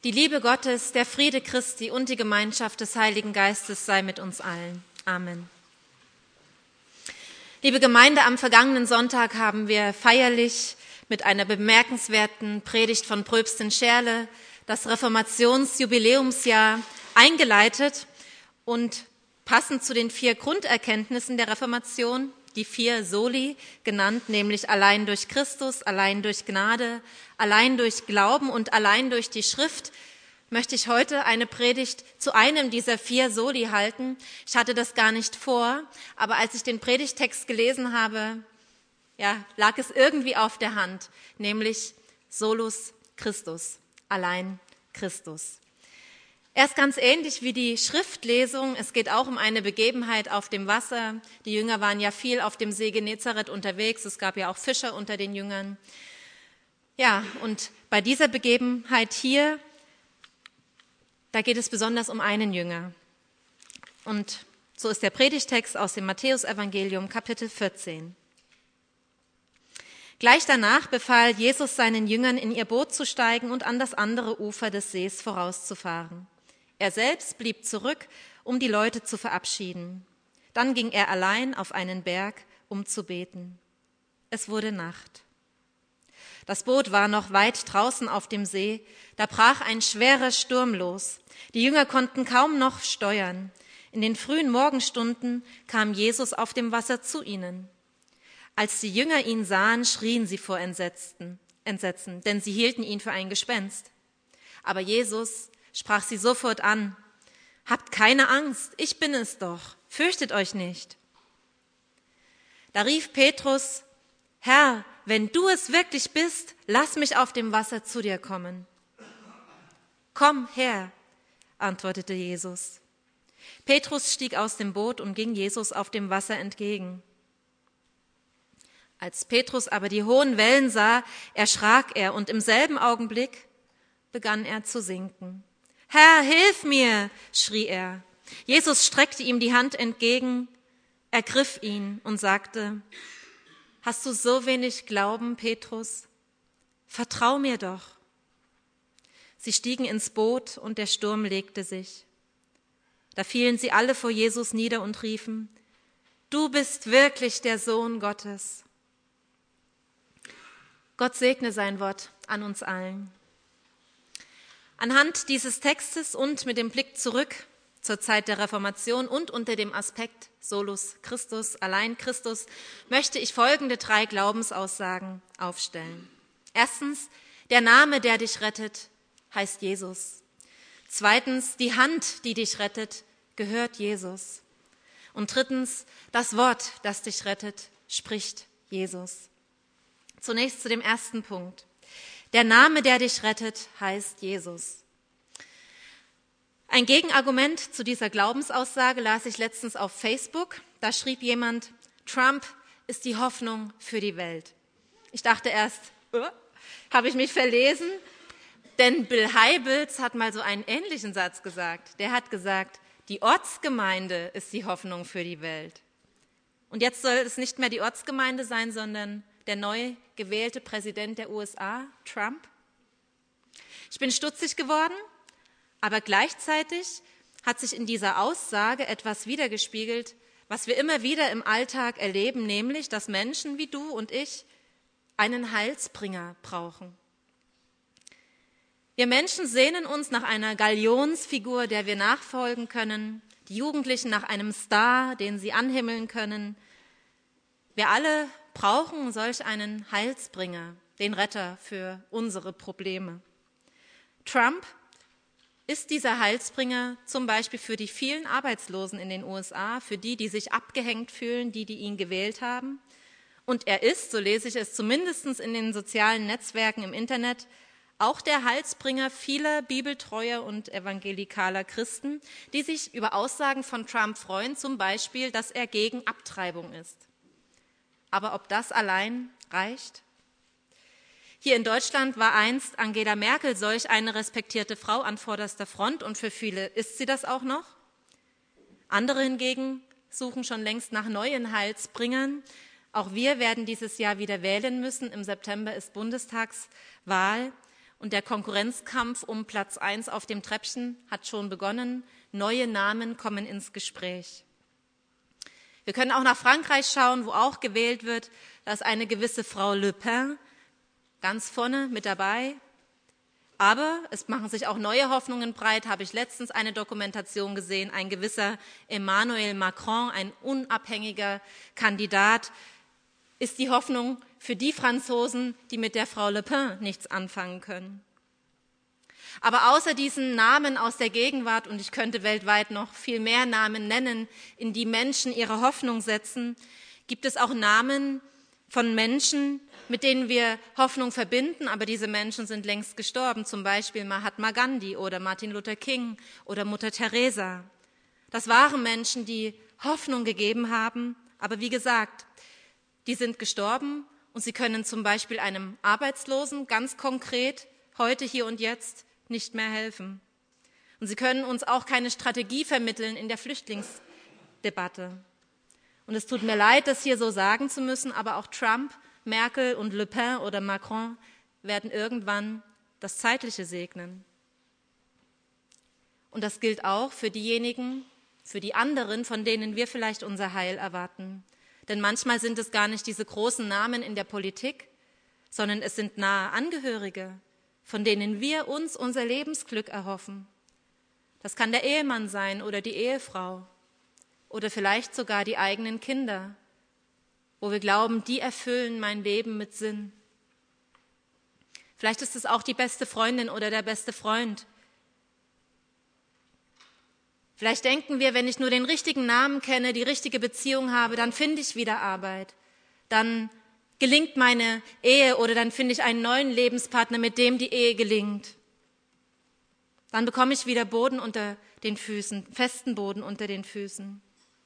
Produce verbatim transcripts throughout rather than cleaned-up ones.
Die Liebe Gottes, der Friede Christi und die Gemeinschaft des Heiligen Geistes sei mit uns allen. Amen. Liebe Gemeinde, am vergangenen Sonntag haben wir feierlich mit einer bemerkenswerten Predigt von Pröpstin Scherle das Reformationsjubiläumsjahr eingeleitet und passend zu den vier Grunderkenntnissen der Reformation, die vier Soli genannt, nämlich allein durch Christus, allein durch Gnade, allein durch Glauben und allein durch die Schrift, möchte ich heute eine Predigt zu einem dieser vier Soli halten. Ich hatte das gar nicht vor, aber als ich den Predigtext gelesen habe, ja, lag es irgendwie auf der Hand, nämlich Solus Christus, allein Christus. Er ist ganz ähnlich wie die Schriftlesung. Es geht auch um eine Begebenheit auf dem Wasser. Die Jünger waren ja viel auf dem See Genezareth unterwegs. Es gab ja auch Fischer unter den Jüngern. Ja, und bei dieser Begebenheit hier, da geht es besonders um einen Jünger. Und so ist der Predigtext aus dem Matthäusevangelium, Kapitel vierzehn. Gleich danach befahl Jesus seinen Jüngern, in ihr Boot zu steigen und an das andere Ufer des Sees vorauszufahren. Er selbst blieb zurück, um die Leute zu verabschieden. Dann ging er allein auf einen Berg, um zu beten. Es wurde Nacht. Das Boot war noch weit draußen auf dem See, da brach ein schwerer Sturm los. Die Jünger konnten kaum noch steuern. In den frühen Morgenstunden kam Jesus auf dem Wasser zu ihnen. Als die Jünger ihn sahen, schrien sie vor Entsetzen, Entsetzen, denn sie hielten ihn für ein Gespenst. Aber Jesus sprach sie sofort an: Habt keine Angst, ich bin es doch, fürchtet euch nicht. Da rief Petrus: Herr, wenn du es wirklich bist, lass mich auf dem Wasser zu dir kommen. Komm her, antwortete Jesus. Petrus stieg aus dem Boot und ging Jesus auf dem Wasser entgegen. Als Petrus aber die hohen Wellen sah, erschrak er und im selben Augenblick begann er zu sinken. Herr, hilf mir, schrie er. Jesus streckte ihm die Hand entgegen, ergriff ihn und sagte: Hast du so wenig Glauben, Petrus? Vertrau mir doch. Sie stiegen ins Boot und der Sturm legte sich. Da fielen sie alle vor Jesus nieder und riefen: Du bist wirklich der Sohn Gottes. Gott segne sein Wort an uns allen. Anhand dieses Textes und mit dem Blick zurück zur Zeit der Reformation und unter dem Aspekt Solus Christus, allein Christus, möchte ich folgende drei Glaubensaussagen aufstellen. Erstens, der Name, der dich rettet, heißt Jesus. Zweitens, die Hand, die dich rettet, gehört Jesus. Und drittens, das Wort, das dich rettet, spricht Jesus. Zunächst zu dem ersten Punkt. Der Name, der dich rettet, heißt Jesus. Ein Gegenargument zu dieser Glaubensaussage las ich letztens auf Facebook. Da schrieb jemand: Trump ist die Hoffnung für die Welt. Ich dachte erst, oh, habe ich mich verlesen? Denn Bill Hybels hat mal so einen ähnlichen Satz gesagt. Der hat gesagt, die Ortsgemeinde ist die Hoffnung für die Welt. Und jetzt soll es nicht mehr die Ortsgemeinde sein, sondern der neu gewählte Präsident der U S A, Trump. Ich bin stutzig geworden, aber gleichzeitig hat sich in dieser Aussage etwas widergespiegelt, was wir immer wieder im Alltag erleben, nämlich, dass Menschen wie du und ich einen Heilsbringer brauchen. Wir Menschen sehnen uns nach einer Galionsfigur, der wir nachfolgen können, die Jugendlichen nach einem Star, den sie anhimmeln können. Wir alle brauchen solch einen Heilsbringer, den Retter für unsere Probleme. Trump ist dieser Heilsbringer zum Beispiel für die vielen Arbeitslosen in den U S A, für die, die sich abgehängt fühlen, die, die ihn gewählt haben. Und er ist, so lese ich es zumindest in den sozialen Netzwerken im Internet, auch der Heilsbringer vieler bibeltreuer und evangelikaler Christen, die sich über Aussagen von Trump freuen, zum Beispiel, dass er gegen Abtreibung ist. Aber ob das allein reicht? Hier in Deutschland war einst Angela Merkel solch eine respektierte Frau an vorderster Front und für viele ist sie das auch noch. Andere hingegen suchen schon längst nach neuen Heilsbringern. Auch wir werden dieses Jahr wieder wählen müssen. Im September ist Bundestagswahl. und der Konkurrenzkampf um Platz eins auf dem Treppchen hat schon begonnen. Neue Namen kommen ins Gespräch. Wir können auch nach Frankreich schauen, wo auch gewählt wird. Da ist eine gewisse Frau Le Pen ganz vorne mit dabei. Aber es machen sich auch neue Hoffnungen breit, habe ich letztens eine Dokumentation gesehen. Ein gewisser Emmanuel Macron, ein unabhängiger Kandidat, ist die Hoffnung für die Franzosen, die mit der Frau Le Pen nichts anfangen können. Aber außer diesen Namen aus der Gegenwart, und ich könnte weltweit noch viel mehr Namen nennen, in die Menschen ihre Hoffnung setzen, gibt es auch Namen von Menschen, mit denen wir Hoffnung verbinden, aber diese Menschen sind längst gestorben, zum Beispiel Mahatma Gandhi oder Martin Luther King oder Mutter Teresa. Das waren Menschen, die Hoffnung gegeben haben, aber wie gesagt, die sind gestorben und sie können zum Beispiel einem Arbeitslosen ganz konkret heute, hier und jetzt nicht mehr helfen. Und sie können uns auch keine Strategie vermitteln in der Flüchtlingsdebatte. Und es tut mir leid, das hier so sagen zu müssen, aber auch Trump, Merkel und Le Pen oder Macron werden irgendwann das Zeitliche segnen. Und das gilt auch für diejenigen, für die anderen, von denen wir vielleicht unser Heil erwarten. Denn manchmal sind es gar nicht diese großen Namen in der Politik, sondern es sind nahe Angehörige, von denen wir uns unser Lebensglück erhoffen. Das kann der Ehemann sein oder die Ehefrau oder vielleicht sogar die eigenen Kinder, wo wir glauben, die erfüllen mein Leben mit Sinn. Vielleicht ist es auch die beste Freundin oder der beste Freund. Vielleicht denken wir, wenn ich nur den richtigen Namen kenne, die richtige Beziehung habe, dann finde ich wieder Arbeit. Dann gelingt meine Ehe oder dann finde ich einen neuen Lebenspartner, mit dem die Ehe gelingt. Dann bekomme ich wieder Boden unter den Füßen, festen Boden unter den Füßen.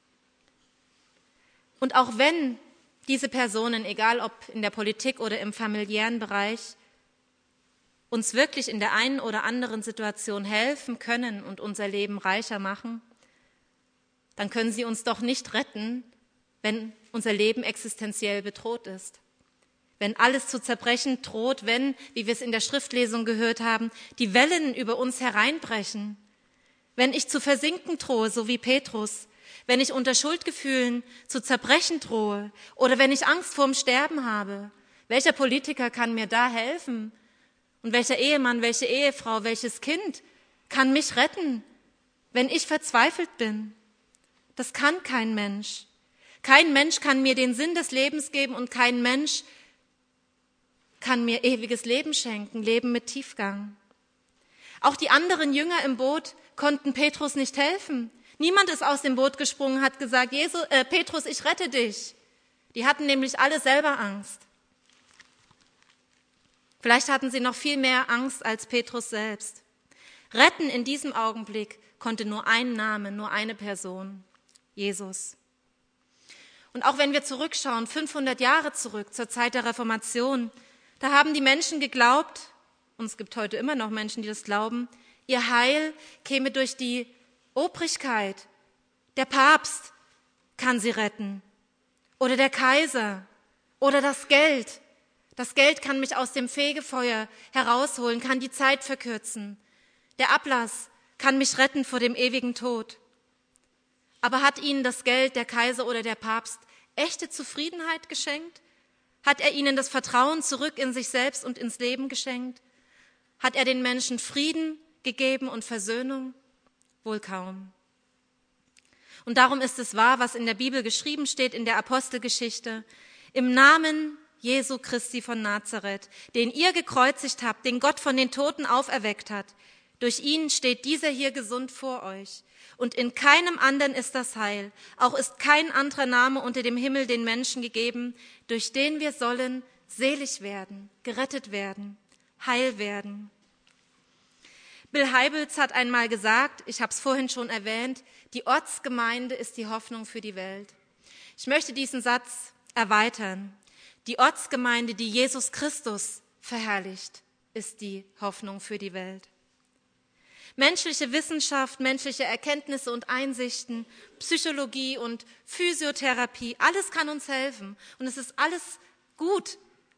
Und auch wenn diese Personen, egal ob in der Politik oder im familiären Bereich, uns wirklich in der einen oder anderen Situation helfen können und unser Leben reicher machen, dann können sie uns doch nicht retten, wenn unser Leben existenziell bedroht ist. Wenn alles zu zerbrechen droht, wenn, wie wir es in der Schriftlesung gehört haben, die Wellen über uns hereinbrechen. Wenn ich zu versinken drohe, so wie Petrus, wenn ich unter Schuldgefühlen zu zerbrechen drohe oder wenn ich Angst vorm Sterben habe, welcher Politiker kann mir da helfen? Und welcher Ehemann, welche Ehefrau, welches Kind kann mich retten, wenn ich verzweifelt bin? Das kann kein Mensch. Kein Mensch kann mir den Sinn des Lebens geben und kein Mensch kann mir ewiges Leben schenken, Leben mit Tiefgang. Auch die anderen Jünger im Boot konnten Petrus nicht helfen. Niemand ist aus dem Boot gesprungen, hat gesagt, Jesus, äh, Petrus, ich rette dich. Die hatten nämlich alle selber Angst. Vielleicht hatten sie noch viel mehr Angst als Petrus selbst. Retten in diesem Augenblick konnte nur ein Name, nur eine Person, Jesus. Und auch wenn wir zurückschauen, fünfhundert Jahre zurück zur Zeit der Reformation, da haben die Menschen geglaubt, und es gibt heute immer noch Menschen, die das glauben, ihr Heil käme durch die Obrigkeit. Der Papst kann sie retten oder der Kaiser oder das Geld. Das Geld kann mich aus dem Fegefeuer herausholen, kann die Zeit verkürzen. Der Ablass kann mich retten vor dem ewigen Tod. Aber hat ihnen das Geld, der Kaiser oder der Papst, echte Zufriedenheit geschenkt? Hat er ihnen das Vertrauen zurück in sich selbst und ins Leben geschenkt? Hat er den Menschen Frieden gegeben und Versöhnung? Wohl kaum. Und darum ist es wahr, was in der Bibel geschrieben steht, in der Apostelgeschichte. Im Namen Jesu Christi von Nazareth, den ihr gekreuzigt habt, den Gott von den Toten auferweckt hat. Durch ihn steht dieser hier gesund vor euch. Und in keinem anderen ist das Heil. Auch ist kein anderer Name unter dem Himmel den Menschen gegeben, durch den wir sollen selig werden, gerettet werden, heil werden. Bill Hybels hat einmal gesagt, ich habe es vorhin schon erwähnt, die Ortsgemeinde ist die Hoffnung für die Welt. Ich möchte diesen Satz erweitern. Die Ortsgemeinde, die Jesus Christus verherrlicht, ist die Hoffnung für die Welt. Menschliche Wissenschaft, menschliche Erkenntnisse und Einsichten, Psychologie und Physiotherapie, alles kann uns helfen und es ist alles gut.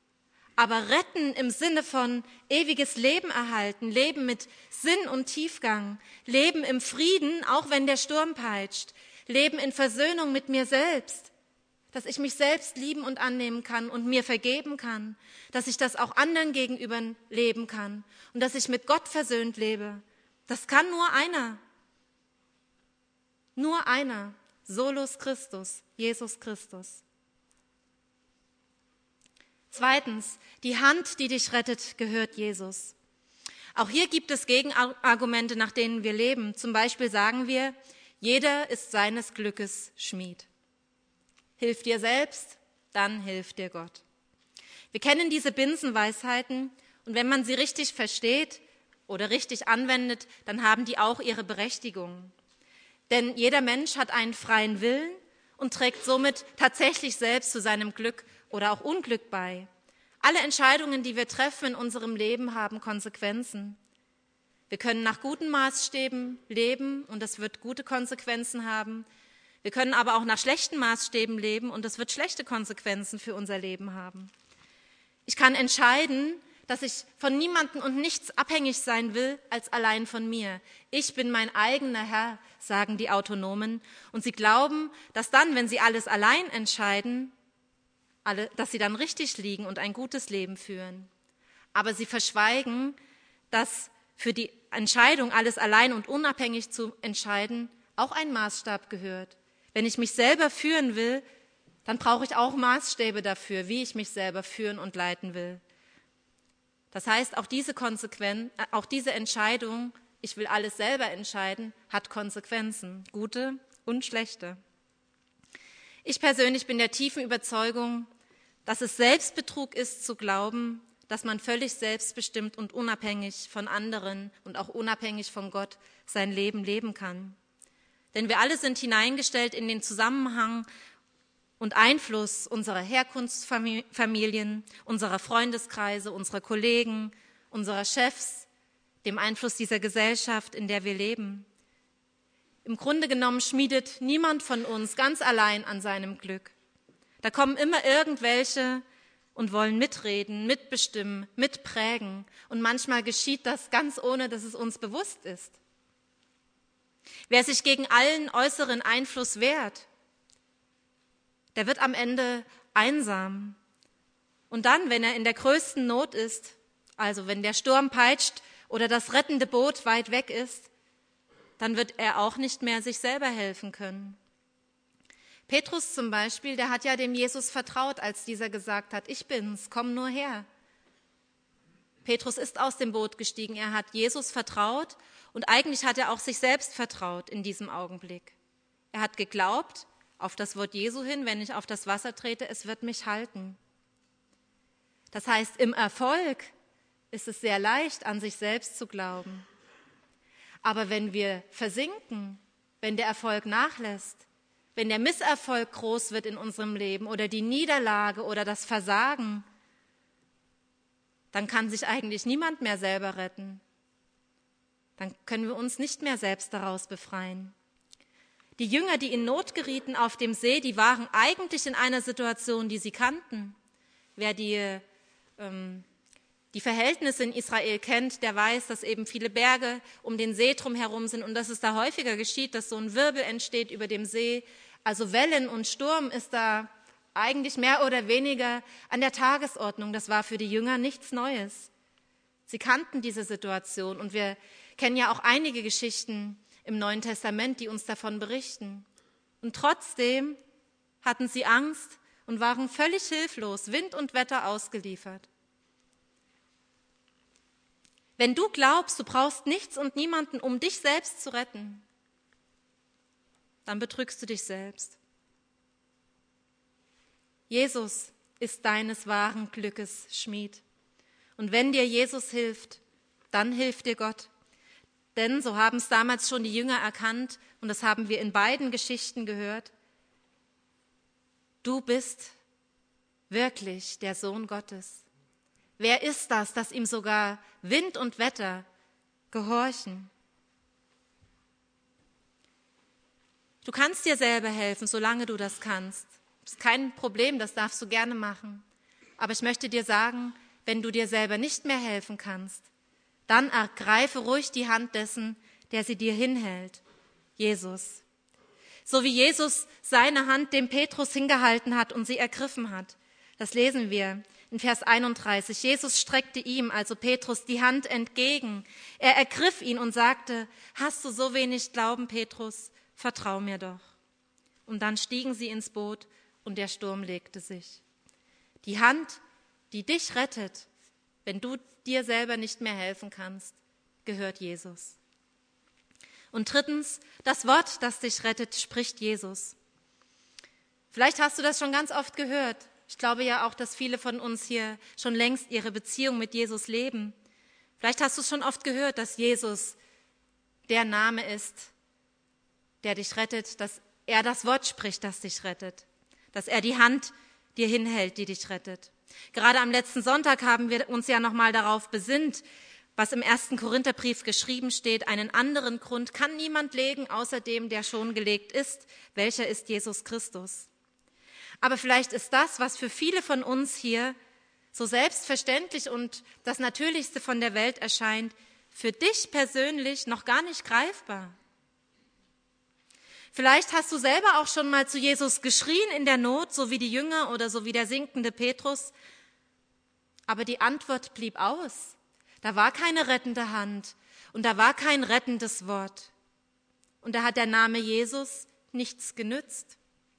Aber retten im Sinne von ewiges Leben erhalten, Leben mit Sinn und Tiefgang, Leben im Frieden, auch wenn der Sturm peitscht, Leben in Versöhnung mit mir selbst, dass ich mich selbst lieben und annehmen kann und mir vergeben kann, dass ich das auch anderen gegenüber leben kann und dass ich mit Gott versöhnt lebe. Das kann nur einer. Nur einer. Solus Christus, Jesus Christus. Zweitens, die Hand, die dich rettet, gehört Jesus. Auch hier gibt es Gegenargumente, nach denen wir leben. Zum Beispiel sagen wir, jeder ist seines Glückes Schmied. Hilf dir selbst, dann hilft dir Gott. Wir kennen diese Binsenweisheiten und wenn man sie richtig versteht oder richtig anwendet, dann haben die auch ihre Berechtigung. Denn jeder Mensch hat einen freien Willen und trägt somit tatsächlich selbst zu seinem Glück oder auch Unglück bei. Alle Entscheidungen, die wir treffen in unserem Leben, haben Konsequenzen. Wir können nach guten Maßstäben leben und das wird gute Konsequenzen haben. Wir können aber auch nach schlechten Maßstäben leben und das wird schlechte Konsequenzen für unser Leben haben. Ich kann entscheiden, dass ich von niemandem und nichts abhängig sein will als allein von mir. Ich bin mein eigener Herr, sagen die Autonomen. Und sie glauben, dass dann, wenn sie alles allein entscheiden, alle, dass sie dann richtig liegen und ein gutes Leben führen. Aber sie verschweigen, dass für die Entscheidung, alles allein und unabhängig zu entscheiden, auch ein Maßstab gehört. Wenn ich mich selber führen will, dann brauche ich auch Maßstäbe dafür, wie ich mich selber führen und leiten will. Das heißt, auch diese Konsequenz, auch diese Entscheidung, ich will alles selber entscheiden, hat Konsequenzen, gute und schlechte. Ich persönlich bin der tiefen Überzeugung, dass es Selbstbetrug ist, zu glauben, dass man völlig selbstbestimmt und unabhängig von anderen und auch unabhängig von Gott sein Leben leben kann. Denn wir alle sind hineingestellt in den Zusammenhang und Einfluss unserer Herkunftsfamilien, unserer Freundeskreise, unserer Kollegen, unserer Chefs, dem Einfluss dieser Gesellschaft, in der wir leben. Im Grunde genommen schmiedet niemand von uns ganz allein an seinem Glück. Da kommen immer irgendwelche und wollen mitreden, mitbestimmen, mitprägen. Und manchmal geschieht das ganz ohne, dass es uns bewusst ist. Wer sich gegen allen äußeren Einfluss wehrt, der wird am Ende einsam. Und dann, wenn er in der größten Not ist, also wenn der Sturm peitscht oder das rettende Boot weit weg ist, dann wird er auch nicht mehr sich selber helfen können. Petrus zum Beispiel, der hat ja dem Jesus vertraut, als dieser gesagt hat, ich bin's, komm nur her. Petrus ist aus dem Boot gestiegen, er hat Jesus vertraut und eigentlich hat er auch sich selbst vertraut in diesem Augenblick. Er hat geglaubt auf das Wort Jesu hin, wenn ich auf das Wasser trete, es wird mich halten. Das heißt, im Erfolg ist es sehr leicht, an sich selbst zu glauben. Aber wenn wir versinken, wenn der Erfolg nachlässt, wenn der Misserfolg groß wird in unserem Leben oder die Niederlage oder das Versagen, dann kann sich eigentlich niemand mehr selber retten. Dann können wir uns nicht mehr selbst daraus befreien. Die Jünger, die in Not gerieten auf dem See, die waren eigentlich in einer Situation, die sie kannten. Wer die, ähm, die Verhältnisse in Israel kennt, der weiß, dass eben viele Berge um den See drumherum sind und dass es da häufiger geschieht, dass so ein Wirbel entsteht über dem See. Also Wellen und Sturm ist da eigentlich mehr oder weniger an der Tagesordnung. Das war für die Jünger nichts Neues. Sie kannten diese Situation und wir kennen ja auch einige Geschichten im Neuen Testament, die uns davon berichten. Und trotzdem hatten sie Angst und waren völlig hilflos, Wind und Wetter ausgeliefert. Wenn du glaubst, du brauchst nichts und niemanden, um dich selbst zu retten, dann betrügst du dich selbst. Jesus ist deines wahren Glückes Schmied. Und wenn dir Jesus hilft, dann hilft dir Gott. Denn, so haben es damals schon die Jünger erkannt, und das haben wir in beiden Geschichten gehört, du bist wirklich der Sohn Gottes. Wer ist das, dass ihm sogar Wind und Wetter gehorchen? Du kannst dir selber helfen, solange du das kannst. Das ist kein Problem, das darfst du gerne machen. Aber ich möchte dir sagen, wenn du dir selber nicht mehr helfen kannst, dann ergreife ruhig die Hand dessen, der sie dir hinhält, Jesus. So wie Jesus seine Hand dem Petrus hingehalten hat und sie ergriffen hat. Das lesen wir in Vers einunddreißig. Jesus streckte ihm, also Petrus, die Hand entgegen. Er ergriff ihn und sagte, hast du so wenig Glauben, Petrus? Vertrau mir doch. Und dann stiegen sie ins Boot und der Sturm legte sich. Die Hand, die dich rettet, wenn du dir selber nicht mehr helfen kannst, gehört Jesus. Und drittens, das Wort, das dich rettet, spricht Jesus. Vielleicht hast du das schon ganz oft gehört. Ich glaube ja auch, dass viele von uns hier schon längst ihre Beziehung mit Jesus leben. Vielleicht hast du es schon oft gehört, dass Jesus der Name ist, der dich rettet, dass er das Wort spricht, das dich rettet, dass er die Hand dir hinhält, die dich rettet. Gerade am letzten Sonntag haben wir uns ja nochmal darauf besinnt, was im ersten Korintherbrief geschrieben steht. Einen anderen Grund kann niemand legen, außer dem, der schon gelegt ist. Welcher ist Jesus Christus? Aber vielleicht ist das, was für viele von uns hier so selbstverständlich und das Natürlichste von der Welt erscheint, für dich persönlich noch gar nicht greifbar. Vielleicht hast du selber auch schon mal zu Jesus geschrien in der Not, so wie die Jünger oder so wie der sinkende Petrus. Aber die Antwort blieb aus. Da war keine rettende Hand und da war kein rettendes Wort. Und da hat der Name Jesus nichts genützt.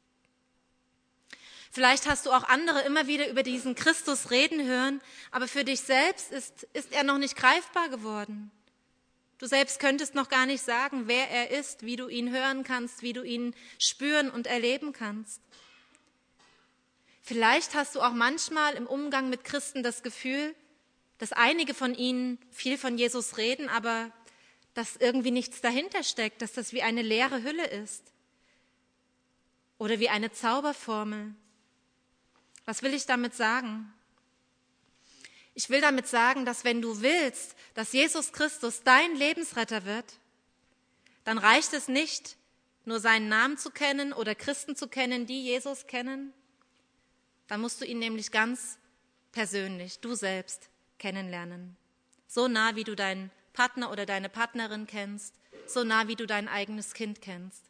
Vielleicht hast du auch andere immer wieder über diesen Christus reden hören, aber für dich selbst ist, ist er noch nicht greifbar geworden. Du selbst könntest noch gar nicht sagen, wer er ist, wie du ihn hören kannst, wie du ihn spüren und erleben kannst. Vielleicht hast du auch manchmal im Umgang mit Christen das Gefühl, dass einige von ihnen viel von Jesus reden, aber dass irgendwie nichts dahinter steckt, dass das wie eine leere Hülle ist oder wie eine Zauberformel. Was will ich damit sagen? Ich will damit sagen, dass wenn du willst, dass Jesus Christus dein Lebensretter wird, dann reicht es nicht, nur seinen Namen zu kennen oder Christen zu kennen, die Jesus kennen. Dann musst du ihn nämlich ganz persönlich, du selbst, kennenlernen. So nah, wie du deinen Partner oder deine Partnerin kennst, so nah, wie du dein eigenes Kind kennst.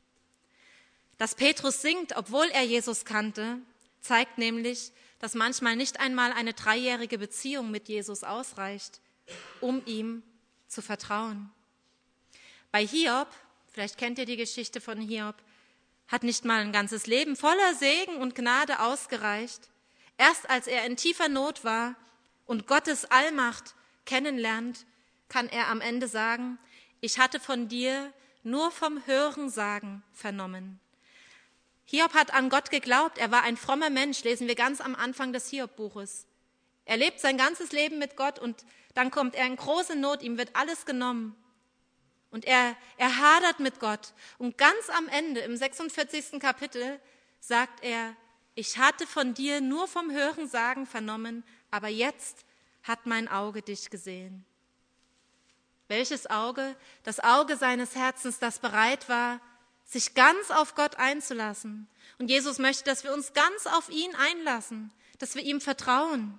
Dass Petrus singt, obwohl er Jesus kannte, zeigt nämlich, dass manchmal nicht einmal eine dreijährige Beziehung mit Jesus ausreicht, um ihm zu vertrauen. Bei Hiob, vielleicht kennt ihr die Geschichte von Hiob, hat nicht mal ein ganzes Leben voller Segen und Gnade ausgereicht. Erst als er in tiefer Not war und Gottes Allmacht kennenlernt, kann er am Ende sagen, ich hatte von dir nur vom Hörensagen vernommen. Hiob hat an Gott geglaubt, er war ein frommer Mensch, lesen wir ganz am Anfang des Hiob-Buches. Er lebt sein ganzes Leben mit Gott und dann kommt er in große Not, ihm wird alles genommen. Und er, er hadert mit Gott. Und ganz am Ende, im sechsundvierzigsten Kapitel, sagt er, ich hatte von dir nur vom Hörensagen vernommen, aber jetzt hat mein Auge dich gesehen. Welches Auge? Das Auge seines Herzens, das bereit war, sich ganz auf Gott einzulassen. Und Jesus möchte, dass wir uns ganz auf ihn einlassen, dass wir ihm vertrauen.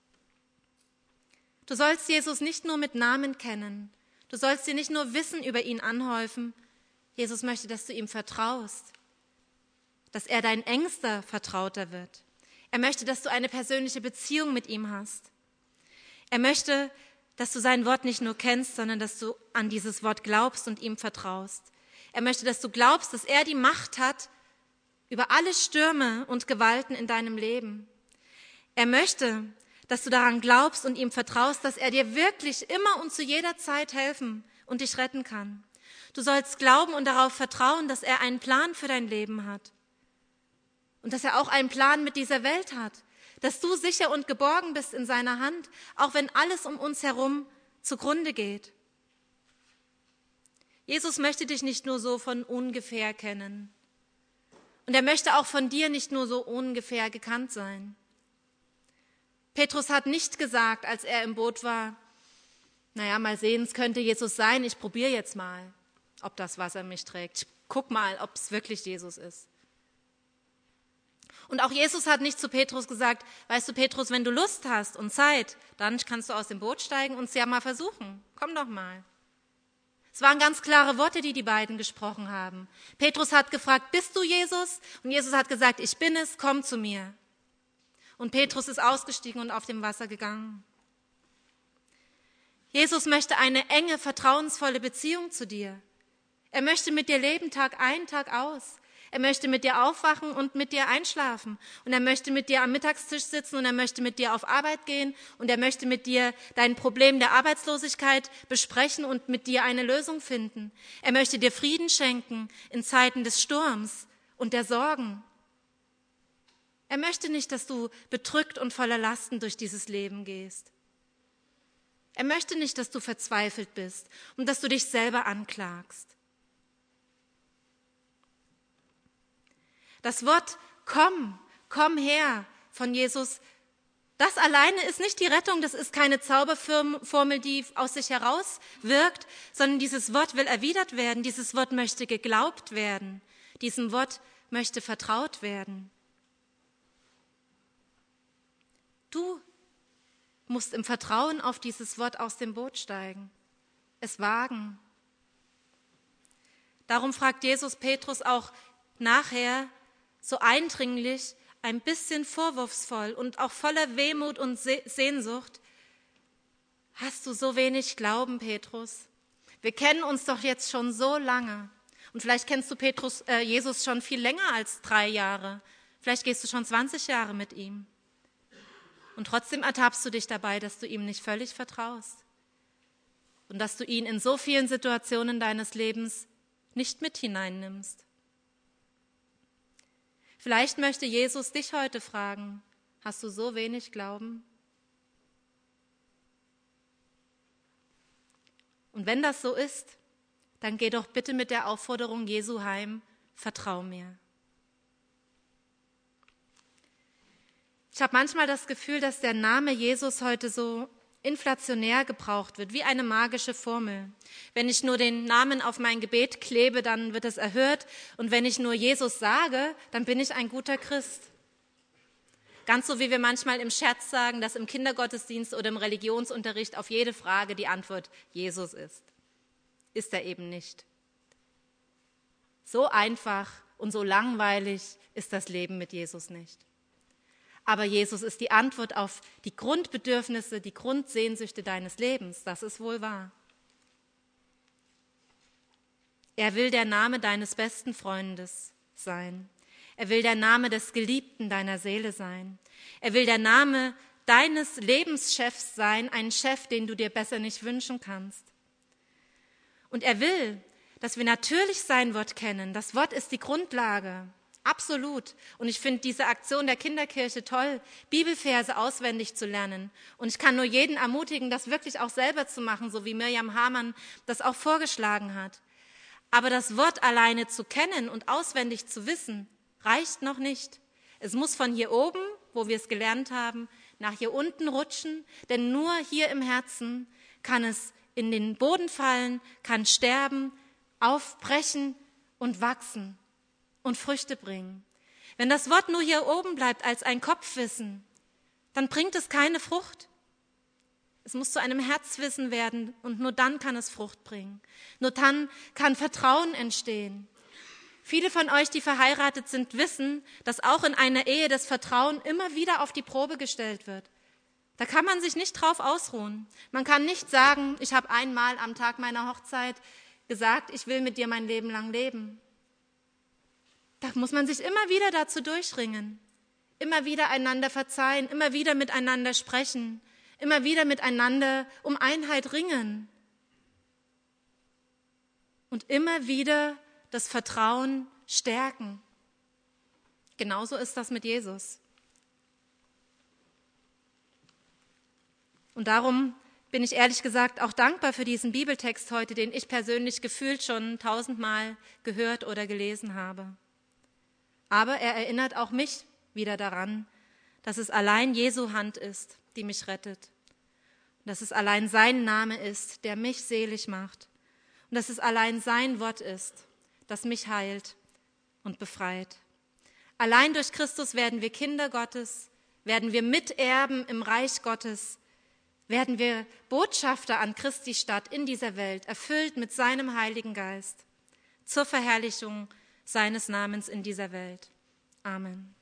Du sollst Jesus nicht nur mit Namen kennen, du sollst dir nicht nur Wissen über ihn anhäufen. Jesus möchte, dass du ihm vertraust, dass er dein engster Vertrauter wird. Er möchte, dass du eine persönliche Beziehung mit ihm hast. Er möchte, dass du sein Wort nicht nur kennst, sondern dass du an dieses Wort glaubst und ihm vertraust. Er möchte, dass du glaubst, dass er die Macht hat über alle Stürme und Gewalten in deinem Leben. Er möchte, dass du daran glaubst und ihm vertraust, dass er dir wirklich immer und zu jeder Zeit helfen und dich retten kann. Du sollst glauben und darauf vertrauen, dass er einen Plan für dein Leben hat und dass er auch einen Plan mit dieser Welt hat, dass du sicher und geborgen bist in seiner Hand, auch wenn alles um uns herum zugrunde geht. Jesus möchte dich nicht nur so von ungefähr kennen. Und er möchte auch von dir nicht nur so ungefähr gekannt sein. Petrus hat nicht gesagt, als er im Boot war, naja, mal sehen, es könnte Jesus sein, ich probiere jetzt mal, ob das Wasser mich trägt. Ich guck mal, ob es wirklich Jesus ist. Und auch Jesus hat nicht zu Petrus gesagt, weißt du, Petrus, wenn du Lust hast und Zeit, dann kannst du aus dem Boot steigen und es ja mal versuchen. Komm doch mal. Es waren ganz klare Worte, die die beiden gesprochen haben. Petrus hat gefragt, bist du Jesus? Und Jesus hat gesagt, ich bin es, komm zu mir. Und Petrus ist ausgestiegen und auf dem Wasser gegangen. Jesus möchte eine enge, vertrauensvolle Beziehung zu dir. Er möchte mit dir leben, Tag ein, Tag aus. Er möchte mit dir aufwachen und mit dir einschlafen. Und er möchte mit dir am Mittagstisch sitzen und er möchte mit dir auf Arbeit gehen und er möchte mit dir dein Problem der Arbeitslosigkeit besprechen und mit dir eine Lösung finden. Er möchte dir Frieden schenken in Zeiten des Sturms und der Sorgen. Er möchte nicht, dass du bedrückt und voller Lasten durch dieses Leben gehst. Er möchte nicht, dass du verzweifelt bist und dass du dich selber anklagst. Das Wort komm, komm her von Jesus, das alleine ist nicht die Rettung, das ist keine Zauberformel, die aus sich heraus wirkt, sondern dieses Wort will erwidert werden, dieses Wort möchte geglaubt werden, diesem Wort möchte vertraut werden. Du musst im Vertrauen auf dieses Wort aus dem Boot steigen, es wagen. Darum fragt Jesus Petrus auch nachher so eindringlich, ein bisschen vorwurfsvoll und auch voller Wehmut und Sehnsucht, hast du so wenig Glauben, Petrus? Wir kennen uns doch jetzt schon so lange. Und vielleicht kennst du Petrus, äh, Jesus schon viel länger als drei Jahre. Vielleicht gehst du schon zwanzig Jahre mit ihm. Und trotzdem ertappst du dich dabei, dass du ihm nicht völlig vertraust. Und dass du ihn in so vielen Situationen deines Lebens nicht mit hineinnimmst. Vielleicht möchte Jesus dich heute fragen, hast du so wenig Glauben? Und wenn das so ist, dann geh doch bitte mit der Aufforderung Jesu heim, vertrau mir. Ich habe manchmal das Gefühl, dass der Name Jesus heute so inflationär gebraucht wird, wie eine magische Formel. Wenn ich nur den Namen auf mein Gebet klebe, dann wird es erhört. Und wenn ich nur Jesus sage, dann bin ich ein guter Christ. Ganz so wie wir manchmal im Scherz sagen, dass im Kindergottesdienst oder im Religionsunterricht auf jede Frage die Antwort Jesus ist. Ist er eben nicht. So einfach und so langweilig ist das Leben mit Jesus nicht. Aber Jesus ist die Antwort auf die Grundbedürfnisse, die Grundsehnsüchte deines Lebens. Das ist wohl wahr. Er will der Name deines besten Freundes sein. Er will der Name des Geliebten deiner Seele sein. Er will der Name deines Lebenschefs sein, ein Chef, den du dir besser nicht wünschen kannst. Und er will, dass wir natürlich sein Wort kennen. Das Wort ist die Grundlage. Absolut. Und ich finde diese Aktion der Kinderkirche toll, Bibelverse auswendig zu lernen. Und ich kann nur jeden ermutigen, das wirklich auch selber zu machen, so wie Mirjam Hamann das auch vorgeschlagen hat. Aber das Wort alleine zu kennen und auswendig zu wissen, reicht noch nicht. Es muss von hier oben, wo wir es gelernt haben, nach hier unten rutschen, denn nur hier im Herzen kann es in den Boden fallen, kann sterben, aufbrechen und wachsen und Früchte bringen. Wenn das Wort nur hier oben bleibt als ein Kopfwissen, dann bringt es keine Frucht. Es muss zu einem Herzwissen werden und nur dann kann es Frucht bringen. Nur dann kann Vertrauen entstehen. Viele von euch, die verheiratet sind, wissen, dass auch in einer Ehe das Vertrauen immer wieder auf die Probe gestellt wird. Da kann man sich nicht drauf ausruhen. Man kann nicht sagen, ich habe einmal am Tag meiner Hochzeit gesagt, ich will mit dir mein Leben lang leben. Da muss man sich immer wieder dazu durchringen, immer wieder einander verzeihen, immer wieder miteinander sprechen, immer wieder miteinander um Einheit ringen und immer wieder das Vertrauen stärken. Genauso ist das mit Jesus. Und darum bin ich ehrlich gesagt auch dankbar für diesen Bibeltext heute, den ich persönlich gefühlt schon tausendmal gehört oder gelesen habe. Aber er erinnert auch mich wieder daran, dass es allein Jesu Hand ist, die mich rettet. Und dass es allein sein Name ist, der mich selig macht. Und dass es allein sein Wort ist, das mich heilt und befreit. Allein durch Christus werden wir Kinder Gottes, werden wir Miterben im Reich Gottes, werden wir Botschafter an Christi Stadt in dieser Welt, erfüllt mit seinem Heiligen Geist, zur Verherrlichung seines Namens in dieser Welt. Amen.